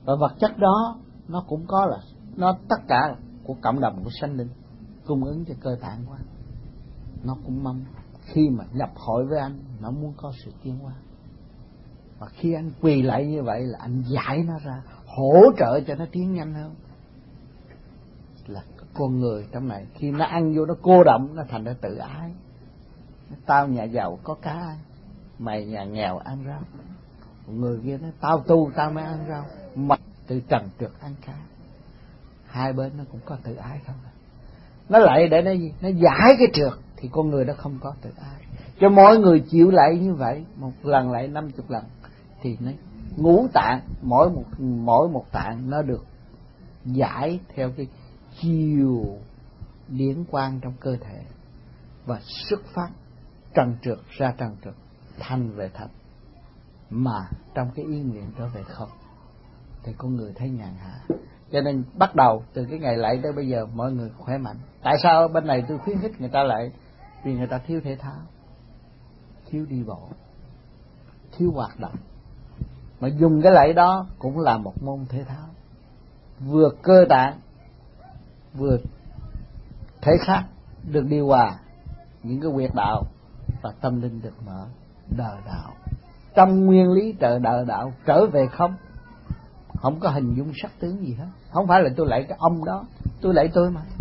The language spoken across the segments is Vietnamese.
Và vật chất đó nó cũng có là nó tất cả của cộng đồng của sanh linh cung ứng cho cơ tạng của anh. Nó cũng mong khi mà nhập hội với anh, nó muốn có sự tiến hóa. Và khi anh quỳ lại như vậy là anh giải nó ra, hỗ trợ cho nó tiến nhanh hơn. Là con người trong này khi nó ăn vô nó cô động, nó thành ra tự ái. Tao nhà giàu có cá, mày nhà nghèo ăn rau. Người kia nói tao tu tao mới ăn rau, mày tự trần trượt ăn cá. Hai bên nó cũng có tự ái không. Nó lại để nó giải cái trượt thì con người đó không có tự ái. Cho mỗi người chịu lại như vậy, một lần lại 50 lần thì nó ngũ tạng, mỗi một tạng nó được giải theo cái chiều điển quang trong cơ thể và xuất phát trần trượt ra trần trượt, thanh về thanh, mà trong cái ý nguyện trở về không thì con người thấy nhàn hạ. Cho nên bắt đầu từ cái ngày lạy tới bây giờ mọi người khỏe mạnh. Tại sao bên này tôi khuyến khích người ta lạy? Vì người ta thiếu thể thao, thiếu đi bộ, thiếu hoạt động. Mà dùng cái lạy đó cũng là một môn thể thao, vừa cơ tạng vừa thể xác được điều hòa, những cái huyệt đạo và tâm linh được mở, đời đạo. Trong nguyên lý đời đạo trở về không, không có hình dung sắc tướng gì hết. Không phải là tôi lạy cái ông đó, tôi lạy tôi mà.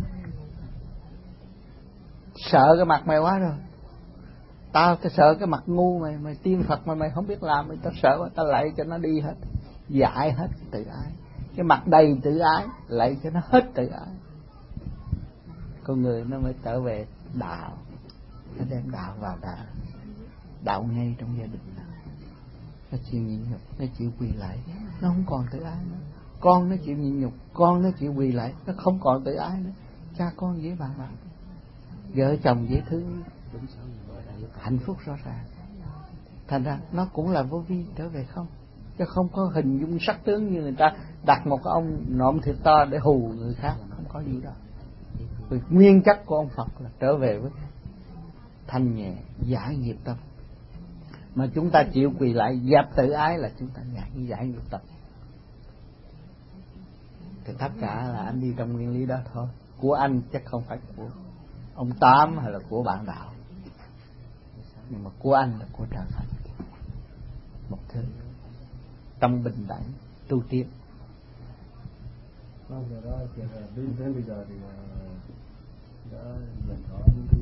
Sợ cái mặt mày quá rồi, tao sợ cái mặt ngu mày, mày tiên Phật mà mày không biết làm, mày tao sợ quá, tao lạy cho nó đi hết, giải hết tự ái. Cái mặt đầy tự ái, lạy cho nó hết tự ái. Con người nó mới trở về đạo, nó đem đạo vào đạo ngay trong gia đình nào. Nó chịu nhịn nhục, nó chịu quỳ lại, nó không còn tự ái nữa. Con nó chịu nhịn nhục, con nó chịu quỳ lại, nó không còn tự ái nữa. Cha con dễ bàn bạc, vợ chồng dễ thương, hạnh phúc rõ ràng. Thành ra nó cũng là vô vi trở về không, chứ không có hình dung sắc tướng như người ta đặt một cái ông nộm thịt to để hù người khác, không có gì đó. Vì nguyên chất của ông Phật là trở về với thanh nhẹ, giải nghiệp tâm. Mà chúng ta chịu quỳ lại dẹp tự ái là chúng ta giải nghiệp tâm. Thì tất cả là anh đi trong nguyên lý đó thôi. Của anh chắc không phải của ông Tám hay là của bạn đạo, nhưng mà của anh là của trời Phật. Một thứ trong bình đẳng tu tiến. Vâng, rồi đó thì đến bây giờ thì đã dần có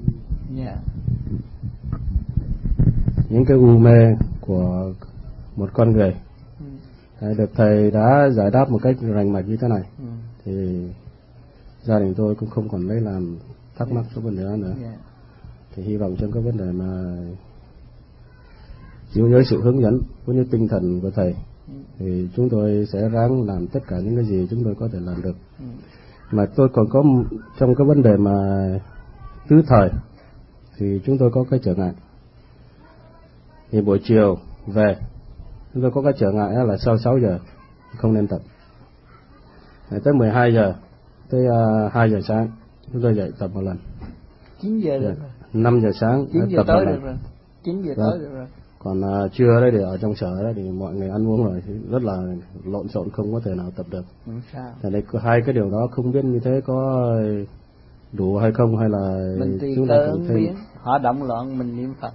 những cái u mê của một con người được thầy đã giải đáp một cách rành mạch như thế này. Thì gia đình tôi cũng không còn lấy làm thắc mắc số vấn đề đó nữa. Thì hy vọng trong cái vấn đề mà chịu nhớ sự hướng dẫn cũng như tinh thần của thầy thì chúng tôi sẽ ráng làm tất cả những cái gì chúng tôi có thể làm được. Mà tôi còn có trong cái vấn đề mà tứ thời thì chúng tôi có cái trở ngại. Thì buổi chiều về chúng tôi có cái trở ngại là sau 6 giờ không nên tập. Tới 12 giờ tới 2 giờ sáng chúng tôi dậy tập một lần. 9 giờ được rồi. 5 giờ sáng 9 giờ tập tới một được lần. rồi. 9 giờ tới được rồi. Còn trưa đấy thì ở trong sở đấy thì mọi người ăn uống rồi thì rất là lộn xộn, không có thể nào tập được. Sao? Tại đây hai cái điều đó không biết như thế có đủ hay không, hay là mình tùy chúng ta cần thêm. Biến họ động loạn mình niệm Phật.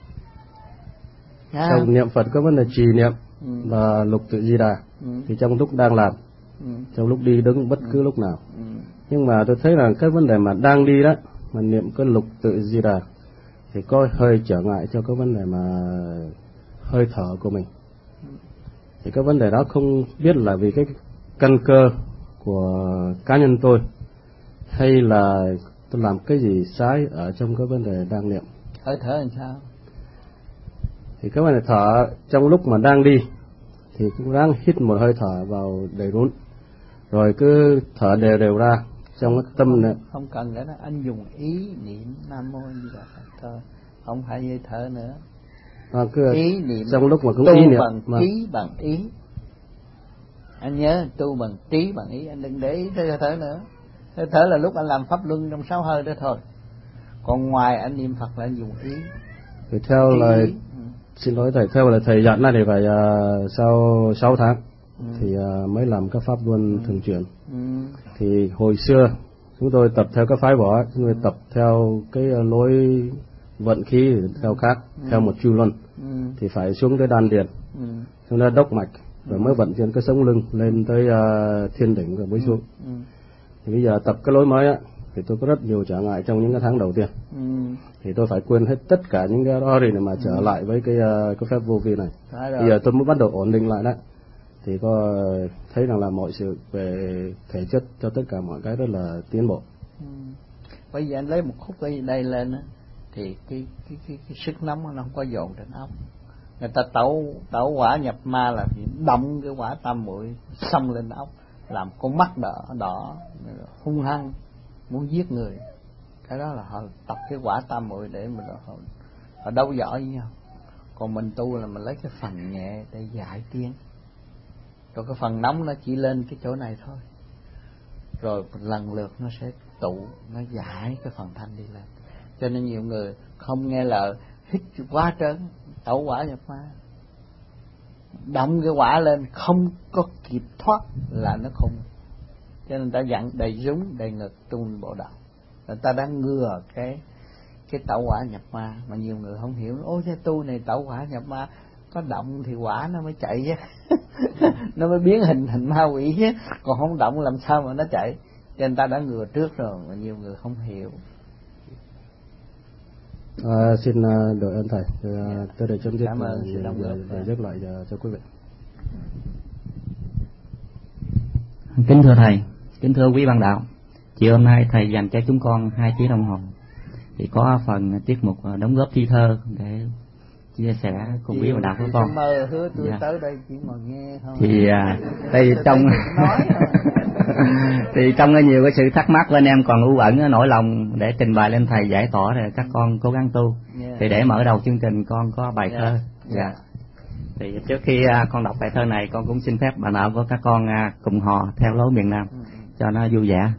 Trong niệm Phật có vấn đề trì niệm và lục tự Di Đà thì trong lúc đang làm, trong lúc đi đứng bất cứ lúc nào. Nhưng mà tôi thấy là cái vấn đề mà đang đi đó mà niệm cái lục tự Di Đà thì có hơi trở ngại cho cái vấn đề mà hơi thở của mình. Thì cái vấn đề đó không biết là vì cái căn cơ của cá nhân tôi hay là tôi làm cái gì sai ở trong cái vấn đề đang niệm. Hơi thở làm sao? Thì cái vấn đề thở trong lúc mà đang đi thì cũng ráng hít một hơi thở vào đầy rốn, rồi cứ thở đều đều ra trong cái tâm này. Không cần cái đó, anh dùng ý niệm Nam Mô Di Đà Phật thôi, không phải hơi thở nữa. Cứ ý niệm trong lúc mà cũng tu ý niệm bằng trí bằng ý. Anh nhớ tu bằng trí bằng ý, anh đừng để ý tới hơi thở nữa. Hơi thở là lúc anh làm pháp luân trong 6 hơi đó thôi. Còn ngoài anh niệm Phật là anh dùng ý. Thì theo lời xin lỗi thầy, theo lời thầy dặn là thì phải sau 6 tháng thì mới làm các pháp luân thường chuyển. Thì hồi xưa chúng tôi tập theo các phái võ, chúng tôi tập theo cái lối vận khí theo khác, theo một chu luân, thì phải xuống tới đan điền, chúng ta đốc mạch rồi mới vận chuyển cái sống lưng lên tới thiên đỉnh rồi mới xuống. Thì bây giờ tập cái lối mới á, thì tôi có rất nhiều trở ngại trong những cái tháng đầu tiên. Thì tôi phải quên hết tất cả những cái đó để mà trở lại với cái phép vô vi này. Bây giờ tôi mới bắt đầu ổn định lại đó, thì có thấy rằng là mọi sự về thể chất cho tất cả mọi cái rất là tiến bộ. Bây giờ anh lấy một khúc ở đây lên á, thì cái sức nóng nó không có dồn trên óc. Người ta tẩu quả nhập ma là động cái quả tam muội xông lên óc, làm con mắt đỏ hung hăng muốn giết người. Cái đó là họ tập cái quả tam muội để mà họ đấu võ với nhau. Còn mình tu là mình lấy cái phần nhẹ để giải tiếng, rồi cái phần nóng nó chỉ lên cái chỗ này thôi, rồi lần lượt nó sẽ tụ, nó giải cái phần thanh đi lên. Cho nên nhiều người không nghe lời, hít quá trớn, tẩu quả nhập ma, động cái quả lên không có kịp thoát là nó khùng. Cho nên ta dặn đầy súng đầy ngực trung bộ đạo, người ta đang ngừa cái tẩu quả nhập ma. Mà nhiều người không hiểu, ôi cái tu này tẩu quả nhập ma, có động thì quả nó mới chạy chứ nó mới biến hình ma quỷ chứ, còn không động làm sao mà nó chạy. Cho nên ta đã ngừa trước rồi mà nhiều người không hiểu. Xin đội ơn thầy, tôi để chấm dứt và dứt lại cho quý vị. Kính thưa thầy, kính thưa quý bạn đạo, chiều hôm nay thầy dành cho chúng con 2 tiếng đồng hồ thì có phần tiết mục đóng góp thi thơ để chia sẻ cùng quý bạn đạo của con. Mơ hứa tôi tới đây chỉ ngồi nghe thôi. Thì đây trong thì trong nhiều cái sự thắc mắc bên em còn u ẩn nỗi lòng để trình bày lên thầy giải tỏa, rồi các con cố gắng tu. Thì để mở đầu chương trình con có bài thơ. Thì trước khi con đọc bài thơ này, con cũng xin phép bạn đạo của các con cùng hò theo lối miền Nam cho nó vui vẻ.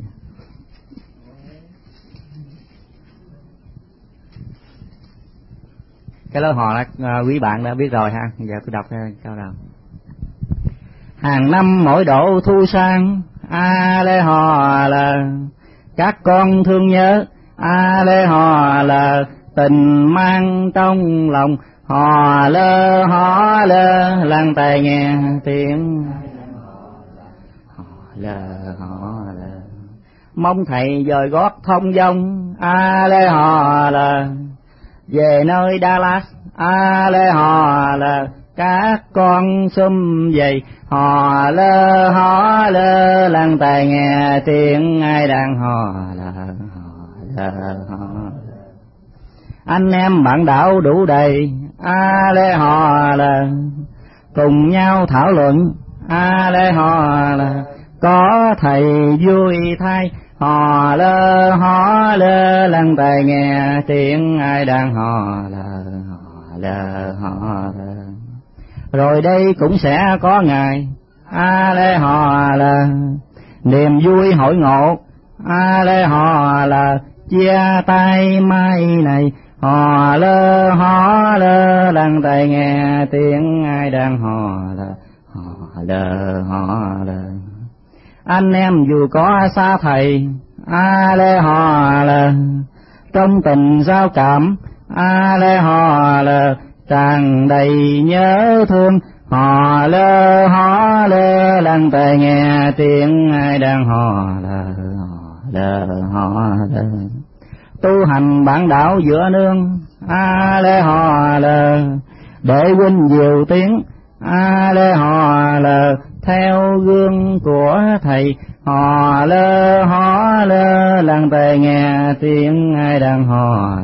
Cái lối hò đó quý bạn đã biết rồi ha. Giờ tôi đọc câu đầu. Hàng năm mỗi độ thu sang, lê hò là các con thương nhớ, lê hò là tình mang trong lòng, hò lơ làng tài nghe tiếng, hò lơ mong thầy dời gót thông dong, lê hò là về nơi Đà Lạt, lê hò là các con sum dày, hò lơ làng tài nghe tiếng ai đang hò lơ. Anh em bạn đạo đủ đầy, lê hò là cùng nhau thảo luận, lê hò là có thầy vui thay, hò lơ làng tài nghe tiếng ai đang hò lơ. Rồi đây cũng sẽ có ngày, lê hò là niềm vui hội ngộ, lê hò là chia tay mai này, hò lơ làng tài nghe tiếng ai đang hò lơ. Anh em dù có xa thầy, lê hò là trong tình giao cảm, lê hò là tràn đầy nhớ thương, hò lơ làng tài nghe tiếng ai đang hò lơ. Tu hành bản đạo giữa nương, lê hò là để huynh diệu tiếng, lê hò là theo gương của thầy, hò lơ làng tài nghe tiếng ai đang hò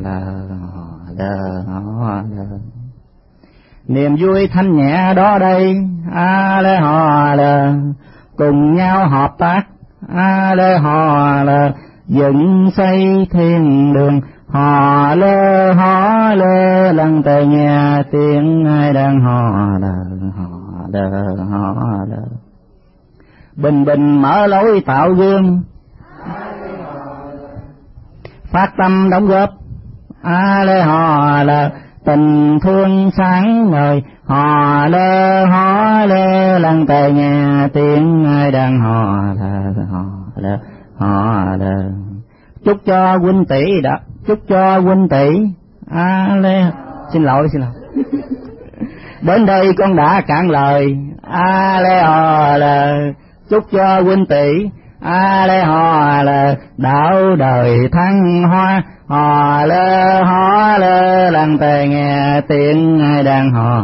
lơ. Niềm vui thanh nhẹ đó đây, lê hò là cùng nhau hợp tác, lê hò là dựng xây thiên đường, hò lơ làng tài nghe tiếng ai đang hò lơ. Bình bình mở lối tạo gương, phát tâm đóng góp, lê hò là tình thương sáng ngời, hò lơ lăng tai nghe tiếng ai đang hò lờ. Chúc cho huynh tỷ đó, chúc cho huynh tỷ lê. Xin lỗi. Đến đây con đã cạn lời lê hò lờ. Chúc cho huynh tỷ lê hò lờ. Đạo đời thăng hoa hò lơ lăng tai nghe tiếng ai đang hò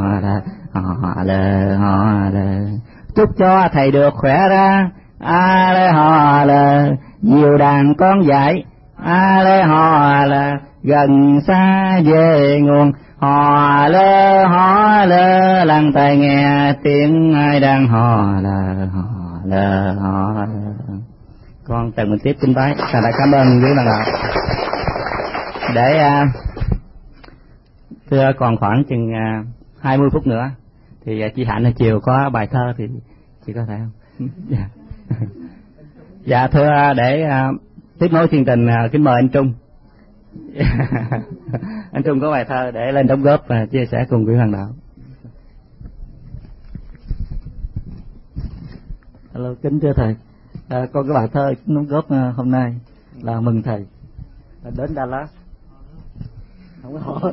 lờ. Chúc cho thầy được khỏe ra lê hò lờ. Nhiều đàn con dạy lê hò lờ. Gần xa về nguồn hò lơ lăng tai nghe tiếng ai đang hò lờ. Con tầng mình tiếp kinh bái. Thầy đã cảm ơn quý bạn đạo. Để thưa còn khoảng chừng 20 phút nữa thì chị Hạnh là chiều có bài thơ thì chị có thể không? Dạ thưa, để tiếp nối chương trình kính mời anh Trung. Anh Trung có bài thơ để lên đóng góp và chia sẻ cùng quý hoàng đạo. Hello, kính thưa thầy. Con có bài thơ đóng góp hôm nay là mừng thầy đến Dallas. Không có hỏi.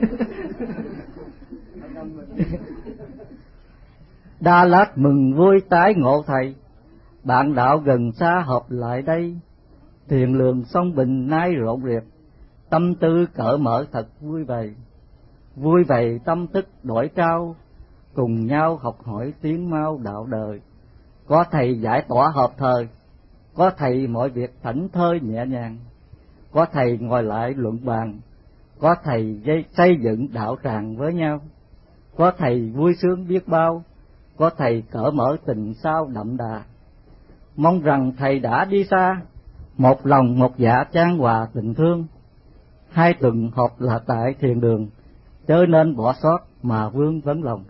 Dallas mừng vui tái ngộ thầy, bạn đạo gần xa hợp lại đây. Thiền lường sông Bình nay rộn rịp, tâm tư cởi mở thật vui vầy tâm thức đổi trao, cùng nhau học hỏi tiến mau đạo đời. Có thầy giải tỏa hợp thời, có thầy mọi việc thảnh thơi nhẹ nhàng, có thầy ngồi lại luận bàn, có thầy xây dựng đạo tràng với nhau, có thầy vui sướng biết bao, có thầy cởi mở tình sao đậm đà. Mong rằng thầy đã đi xa, một lòng một dạ chan hòa tình thương. 2 tuần họp là tại thiền đường, chớ nên bỏ sót mà vương vấn lòng.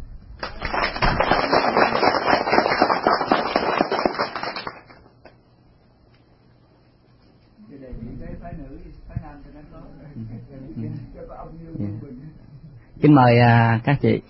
Kính mời các chị.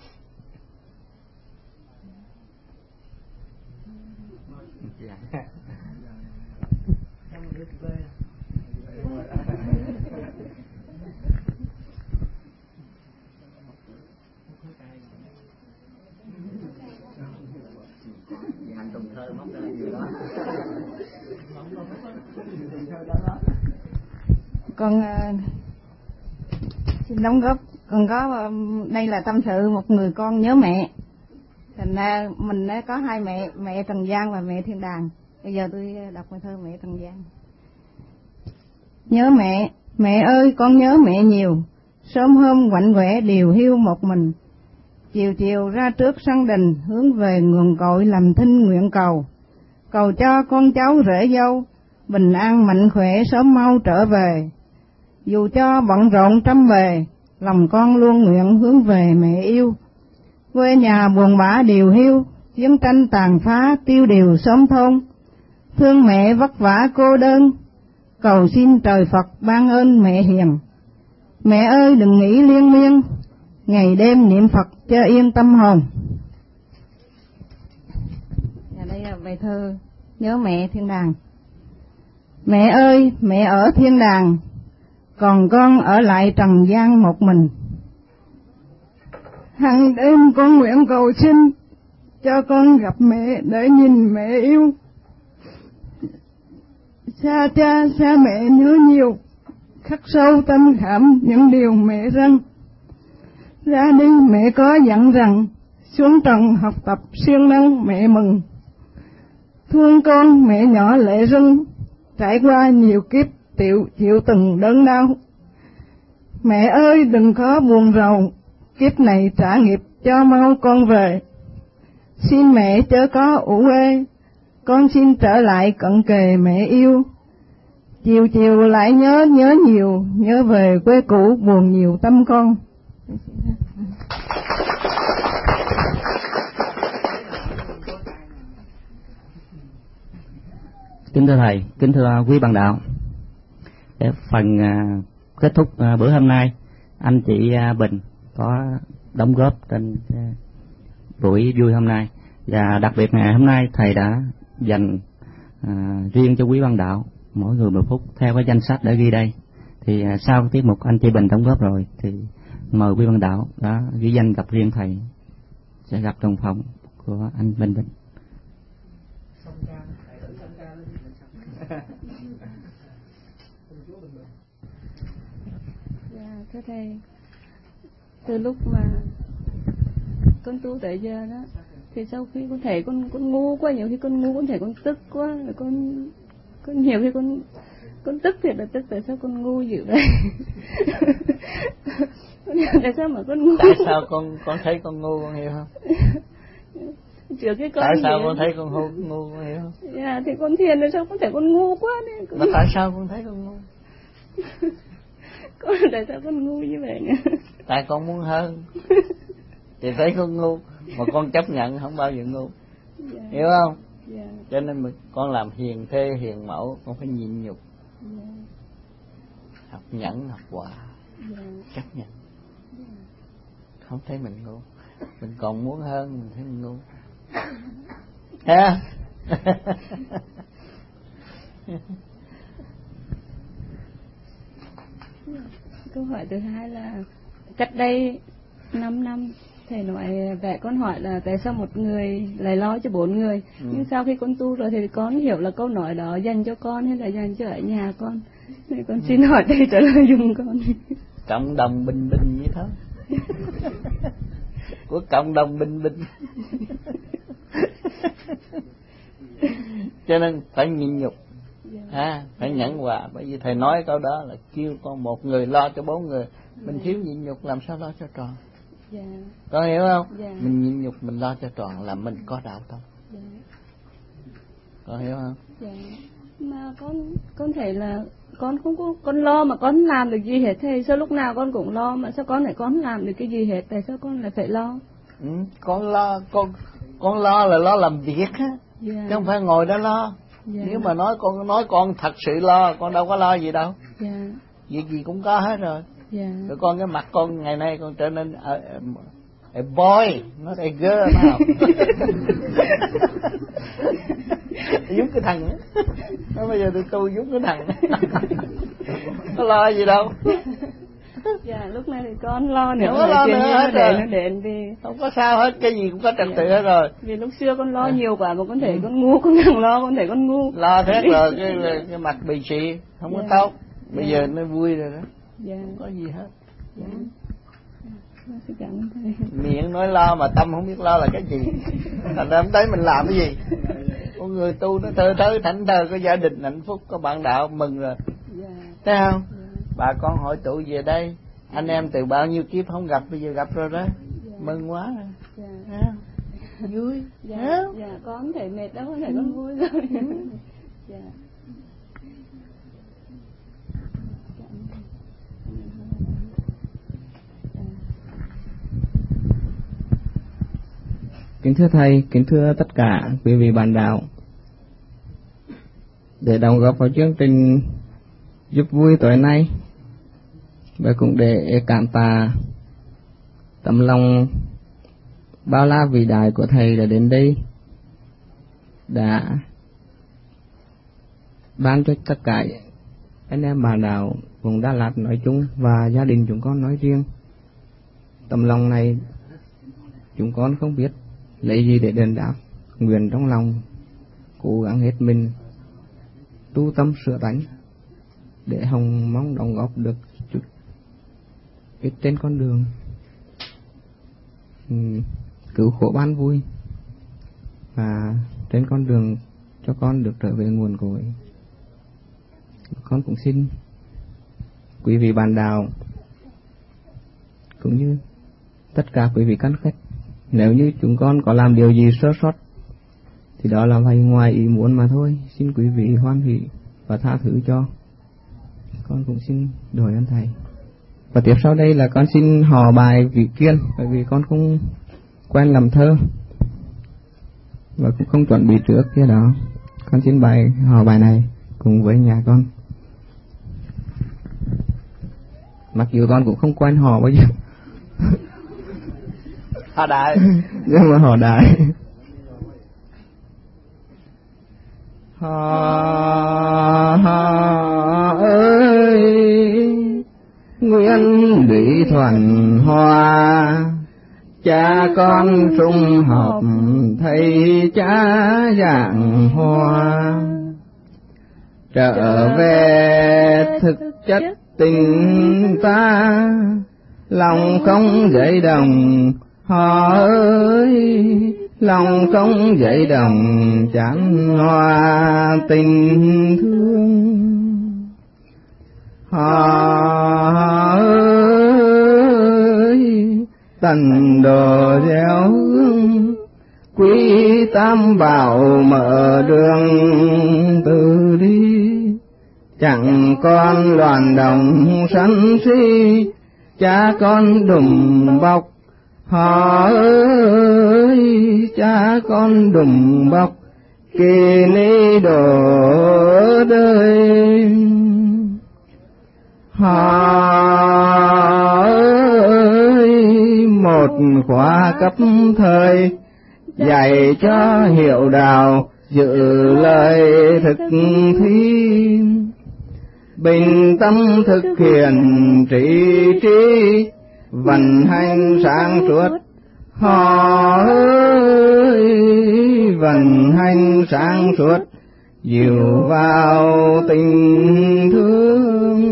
Con xin đóng góp. Con có đây là tâm sự một người con nhớ mẹ. Thành ra mình có 2 mẹ, mẹ Trần Gian và mẹ Thiên Đàng. Bây giờ tôi đọc bài thơ mẹ Trần Gian. Nhớ mẹ, mẹ ơi con nhớ mẹ nhiều. Sớm hôm quạnh quẻ điều hiu một mình, chiều chiều ra trước sân đình, hướng về nguồn cội làm thinh nguyện cầu. Cầu cho con cháu rể dâu bình an mạnh khỏe sớm mau trở về. Dù cho bận rộn trăm bề, lòng con luôn nguyện hướng về mẹ yêu. Quê nhà buồn bã điều hiu, chiến tranh tàn phá tiêu điều xóm thôn. Thương mẹ vất vả cô đơn, cầu xin trời Phật ban ơn mẹ hiền. Mẹ ơi đừng nghĩ liên miên, ngày đêm niệm Phật cho yên tâm hồn. Đây là bài thơ nhớ mẹ Thiên Đàng. Mẹ ơi mẹ ở thiên đàng, còn con ở lại trần gian một mình. Hằng đêm con nguyện cầu xin cho con gặp mẹ để nhìn mẹ yêu. Xa cha xa mẹ nhớ nhiều, khắc sâu tâm khảm những điều mẹ răn. Ra đi mẹ có dặn rằng, xuống trần học tập siêng năng mẹ mừng. Thương con mẹ nhỏ lệ rưng, trải qua nhiều kiếp chịu từng đớn đau. Mẹ ơi đừng có buồn rầu, kiếp này trả nghiệp cho mau con về. Xin mẹ chớ có ủ ê, con xin trở lại cận kề mẹ yêu. Chiều chiều lại nhớ nhiều, nhớ về quê cũ buồn nhiều tâm con. Kính thưa thầy, kính thưa quý bạn đạo, để phần kết thúc bữa hôm nay, anh chị Bình có đóng góp trên buổi vui hôm nay. Và đặc biệt ngày hôm nay thầy đã dành riêng cho quý ban đạo mỗi người 10 phút theo cái danh sách đã ghi đây. Thì sau tiết mục anh chị Bình đóng góp rồi thì mời quý ban đạo đã ghi danh gặp riêng thầy, sẽ gặp trong phòng của anh Bình. Dạ thưa thầy, từ lúc mà con tu tới giờ đó thì sau khi con thấy con ngu quá, nhiều khi con ngu, con thấy con tức quá, rồi con nhiều khi con tức thiệt là tức, tại sao con ngu dữ vậy? Tại sao mà con ngu? Tại sao con thấy con ngu, con hiểu không? Trước cái con tại sao vậy? con thấy con ngu con hiểu không? Dạ thì con thiền rồi sao con thấy con ngu quá đấy? Mà tại sao con thấy con ngu? Tại sao con ngu như vậy nhỉ? Tại con muốn hơn thì thấy con ngu, mà con chấp nhận không bao giờ ngu. Dạ. Hiểu không? Dạ. Cho nên con làm hiền thê hiền mẫu, con phải nhịn nhục. Dạ. Học nhẫn học hòa. Dạ. Chấp nhận. Không thấy mình ngu, mình còn muốn hơn, mình thấy mình ngu. Ha? Câu hỏi thứ hai là cách đây 5 năm thầy nói về con hỏi là tại sao một người lại lo cho 4 người. Nhưng sau khi con tu rồi thì con hiểu là câu nói đó dành cho con hay là dành cho ở nhà con, thì con xin hỏi thầy trả lời giùm con. Cộng đồng bình bình vậy thôi. Của cộng đồng bình bình. Cho nên phải nhịn nhục, phải nhẫn hòa. Bởi vì thầy nói câu đó là kêu con một người lo cho 4 người. Mình thiếu nhịn nhục làm sao lo cho tròn. Con hiểu không? Mình nhịn nhục mình lo cho tròn là mình có đạo tâm. Con hiểu không? Mà con thấy là con không có, con lo mà con làm được gì hết thầy. Sao lúc nào con cũng lo mà sao con lại con làm được cái gì hết? Tại sao con lại phải lo? Con lo là lo làm việc á, chứ không phải ngồi đó lo. Nếu mà nói con thật sự lo, con đâu có lo gì đâu. Việc gì cũng có hết rồi. Rồi con cái mặt con ngày nay con trở nên a boy, not a girl nào. Giống cái thằng đó. Nói bây giờ tôi tu giống cái thằng đó. Có lo gì đâu. Dạ lúc này thì con lo nữa. Không có lo nữa hết rồi. Nó đến thì không có sao hết, cái gì cũng có trật tự hết rồi. Vì lúc xưa con lo nhiều quá mà con thấy con ngu, con đừng lo, con thấy con ngu. Lo hết rồi, cái mặt bị xị, không có tốt. Bây giờ nó vui rồi đó. Không có gì hết. Miệng nói lo mà tâm không biết lo là cái gì. Thành ra không thấy mình làm cái gì. Con người tu nó thơ thới thảnh thơ, có gia đình hạnh phúc, có bạn đạo mừng rồi. Thấy không? Bà con hội tụ về đây, anh em từ bao nhiêu kiếp không gặp, bây giờ gặp rồi đó. Mừng quá rồi. Vui. Dạ, con thấy mệt đâu, con thấy con vui rồi. Dạ. Kính thưa thầy, kính thưa tất cả quý vị bạn đạo, để đóng góp vào chương trình giúp vui tối nay và cũng để cảm tạ tấm lòng bao la vĩ đại của thầy đã đến đây, đã ban cho tất cả anh em bạn đạo vùng Đà Lạt nói chung và gia đình chúng con nói riêng. Tấm lòng này chúng con không biết lấy gì để đền đáp, nguyện trong lòng cố gắng hết mình tu tâm sửa tánh để hồng mong đóng góp được chút ít trên con đường cứu khổ ban vui, và trên con đường cho con được trở về nguồn cội. Con cũng xin quý vị bạn đạo cũng như tất cả quý vị căn khách, nếu như chúng con có làm điều gì sơ sót thì đó là phải ngoài ý muốn mà thôi, xin quý vị hoan hỷ và tha thứ cho. Con cũng xin đổi ơn thầy. Và tiếp sau đây là con xin hò bài Vị Kiên, bởi vì con không quen làm thơ và cũng không chuẩn bị trước kia đó. Con xin hò bài này cùng với nhà con. Mặc dù con cũng không quen hò bao giờ. Hò đại. Nhưng mà hò đại. ơi nguyên lũy thuần hoa, cha con sum họp thầy cha dạng hoa, trở về thực chất tình ta, lòng không dậy đồng họ ơi, lòng không dậy đồng chán hoa tình thương. Họ ơi tần đồ gieo hương, quý tam bảo mở đường từ đi, chẳng con loạn đồng sân si, cha con đùm bọc. Họ ơi cha con đùm bọc, kỳ ni đổ đời. Họ ơi một khóa cấp thời, dạy cho hiệu đạo giữ lời thực thi, bình tâm thực hiện trí trí, vận hành sáng suốt. Họ ơi vận hành sáng suốt, dìu vào tình thương.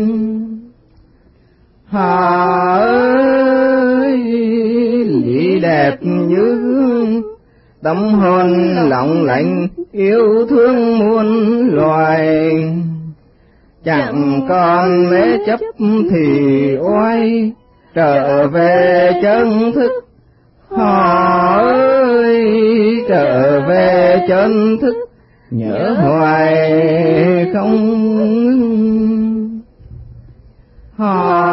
Họ ơi lý đẹp như tâm hồn lòng lạnh, yêu thương muôn loài, chẳng còn mê chấp thì oai, trở về chân thức. Họ ơi trở về chân thức, nhớ hoài không ngưng. Họ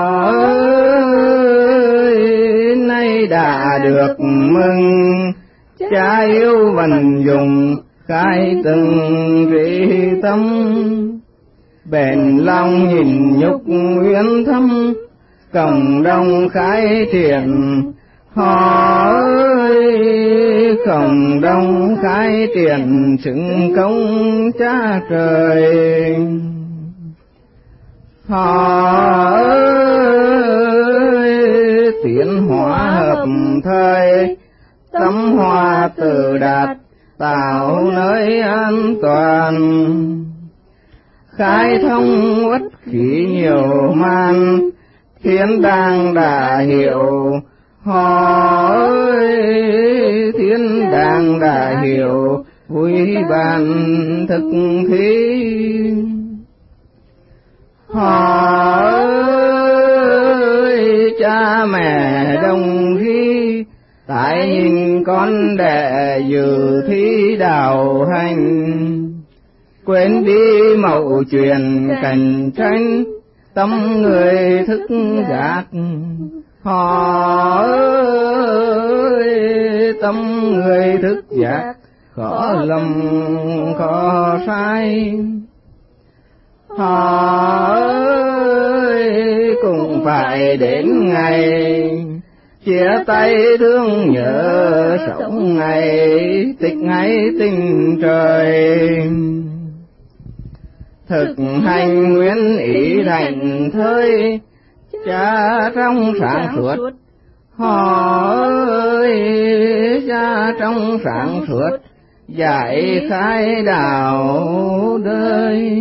ơi nay đã được mừng, cha yêu vận dụng khai từng trí tâm, bền lòng nhìn nhục uyên thâm, cộng đồng khai triển. Họ ơi cộng đồng khai triển, xứng công cha trời. Họ ơi tiến hóa hợp thời, tâm hòa tự đạt, tạo nơi an toàn, khai thông uất khí nhiều man, thiên đàng đã hiểu. Họ ơi thiên đàng đã hiểu, vui bàn thực thi. Họ ơi cha mẹ đồng ghi, tại nhìn con đẻ dự thi đạo hành, quên đi mậu chuyện cạnh tranh, tâm người thức giác. Họ ơi tâm người thức giác, khó lầm khó sai. Họ ơi cũng phải đến ngày chia tay thương nhớ, sống ngày tịch ngày tình trời, thực hành nguyên ý thành thơi, cha trong sáng suốt. Họ ơi cha trong sáng suốt, dạy khai đạo đời.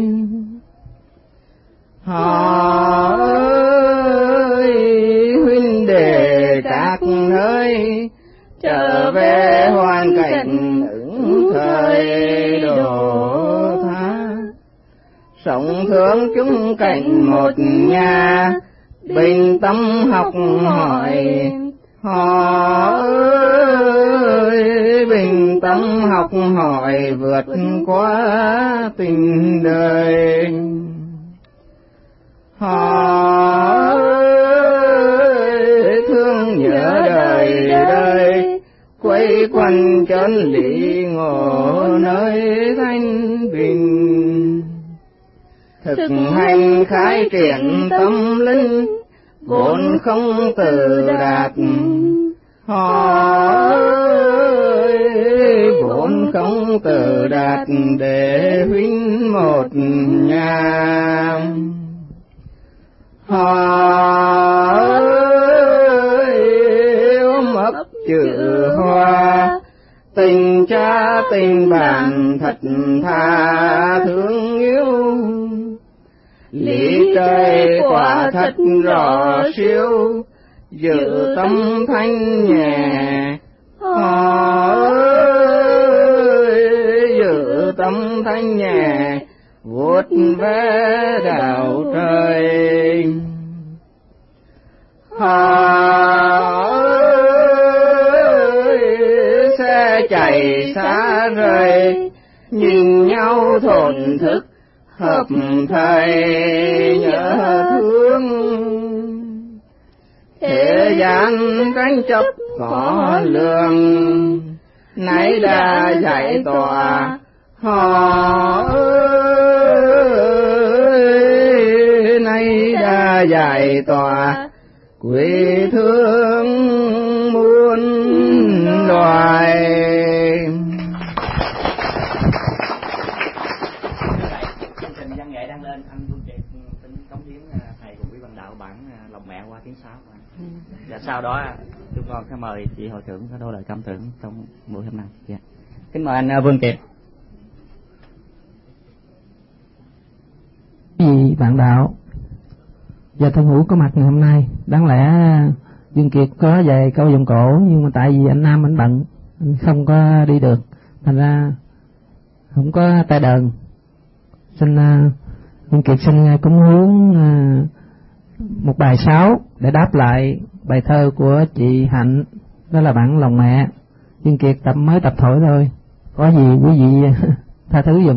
Họ ơi huynh đệ các nơi, trở về hoàn cảnh ứng thời độ tha, sống thương chúng cảnh một nhà, bình tâm học hỏi. Họ ơi bình tâm học hỏi, vượt qua tình đời. Họ ơi thương nhớ đời đời, quay quanh chân lý ngộ nơi thanh bình, thực hành khai triển tâm linh, vốn không tự đạt. Họ ơi vốn không tự đạt để huynh một nhà. Họ ôm ấp chữ hoa, tình cha tình bạn thật tha thương yêu. Lý trời quả thật rõ siêu, giữ tâm thanh nhẹ. Giữ tâm thanh nhẹ, vuốt ve đạo trời. Xe chạy xa rời, nhìn nhau thổn thức, hợp thời nhớ thương. Thế gian tranh chấp có lường, nay đã giải tỏa. Họ ơi, nay đã giải tỏa, quê thương muôn loài. Chương trình văn nghệ đang lên, anh Vương Kiệt tính cống hiến thầy cùng quý bạn đạo bản Lòng Mẹ qua tiếng Sáo. Và sau đó chúng con sẽ mời chị hội trưởng có đôi lời cảm tưởng trong buổi hôm nay. Yeah. Kính mời anh Vương Kiệt. Vì bạn đạo và thân hữu có mặt ngày hôm nay, đáng lẽ Dương Kiệt có vài câu vòng cổ, nhưng mà tại vì anh Nam anh bận, anh không có đi được, thành ra không có tay đờn. Xin Dương Kiệt xin cúng hướng một bài sáo để đáp lại bài thơ của chị Hạnh, đó là bản Lòng Mẹ. Dương Kiệt mới tập thổi thôi, có gì quý vị tha thứ giùm.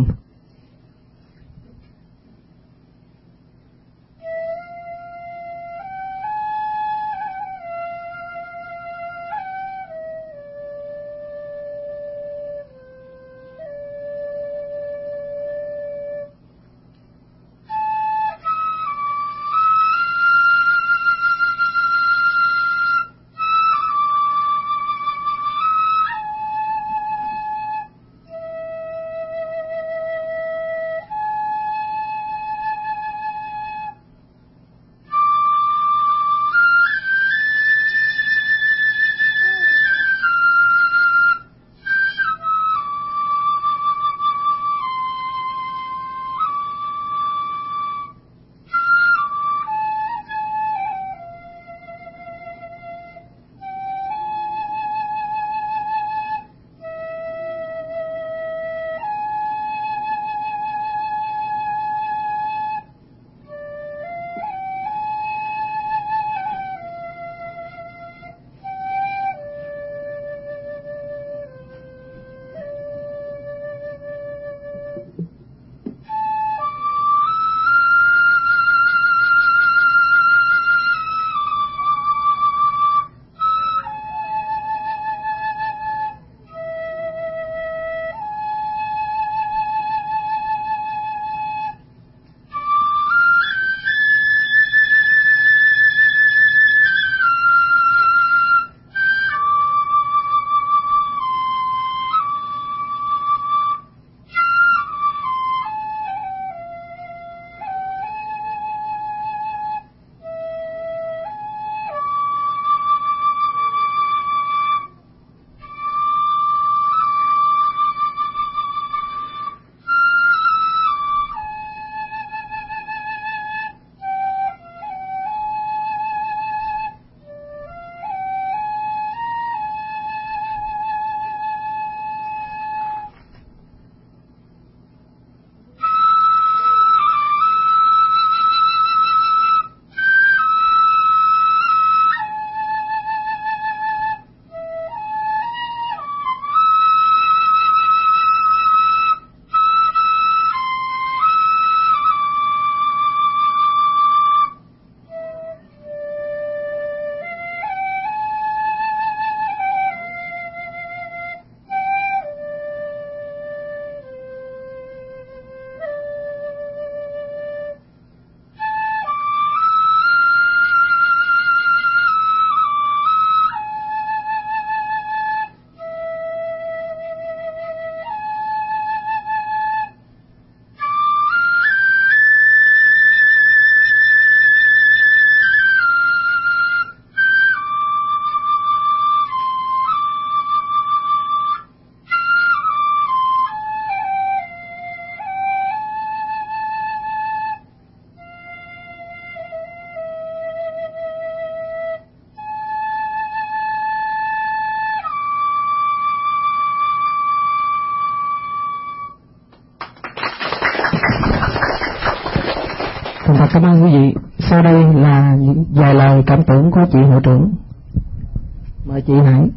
Thành thật cảm ơn quý vị. Sau đây là những vài lời cảm tưởng của chị hội trưởng. Mời chị Hải.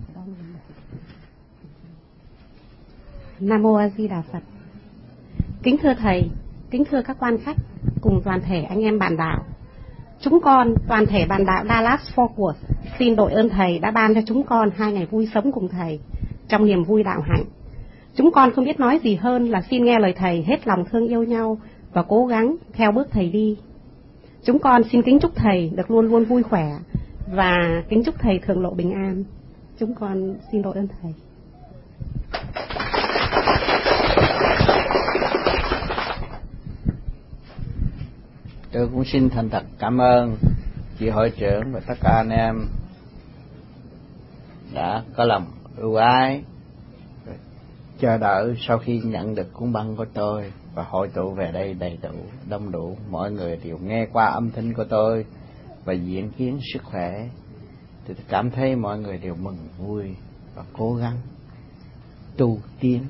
Nam mô A Di Đà Phật. Kính thưa thầy, kính thưa các quan khách cùng toàn thể anh em bạn đạo. Chúng con toàn thể bạn đạo Dallas Fort Worth xin đội ơn thầy đã ban cho chúng con 2 ngày vui sống cùng thầy trong niềm vui đạo hạnh. Chúng con không biết nói gì hơn là xin nghe lời thầy hết lòng thương yêu nhau và cố gắng theo bước thầy đi. Chúng con xin kính chúc thầy được luôn luôn vui khỏe và kính chúc thầy thường lộ bình an. Chúng con xin đội ơn thầy. Tôi cũng xin thành thật cảm ơn chị hội trưởng và tất cả anh em đã có lòng ưu ái chờ đợi sau khi nhận được cuốn băng của tôi và hội tụ về đây đầy đủ, đông đủ. Mọi người đều nghe qua âm thanh của tôi và diễn kiến sức khỏe, thì tôi cảm thấy mọi người đều mừng vui và cố gắng tu tiến.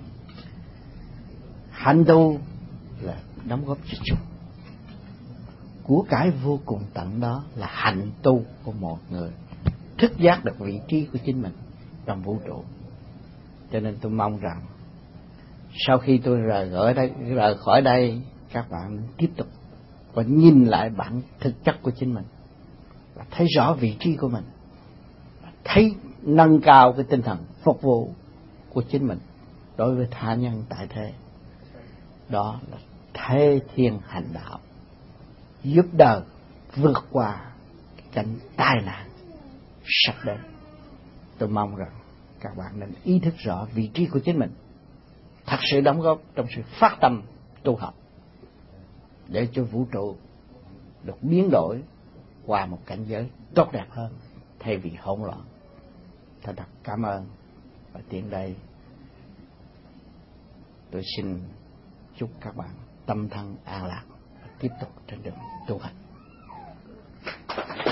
Hành tu là đóng góp cho chung. Của cải vô cùng tận đó là hạnh tu của một người thức giác được vị trí của chính mình trong vũ trụ. Cho nên tôi mong rằng sau khi tôi rời khỏi đây, các bạn tiếp tục và nhìn lại bản thực chất của chính mình và thấy rõ vị trí của mình, và thấy nâng cao cái tinh thần phục vụ của chính mình đối với tha nhân tại thế. Đó là thế thiên hành đạo, giúp đời vượt qua cảnh tai nạn sắp đến. Tôi mong rằng các bạn nên ý thức rõ vị trí của chính mình, thật sự đóng góp trong sự phát tâm tu học để cho vũ trụ được biến đổi qua một cảnh giới tốt đẹp hơn thay vì hỗn loạn. Thật cảm ơn, và tiện đây tôi xin chúc các bạn tâm thân an lạc và tiếp tục trên đường tu hành.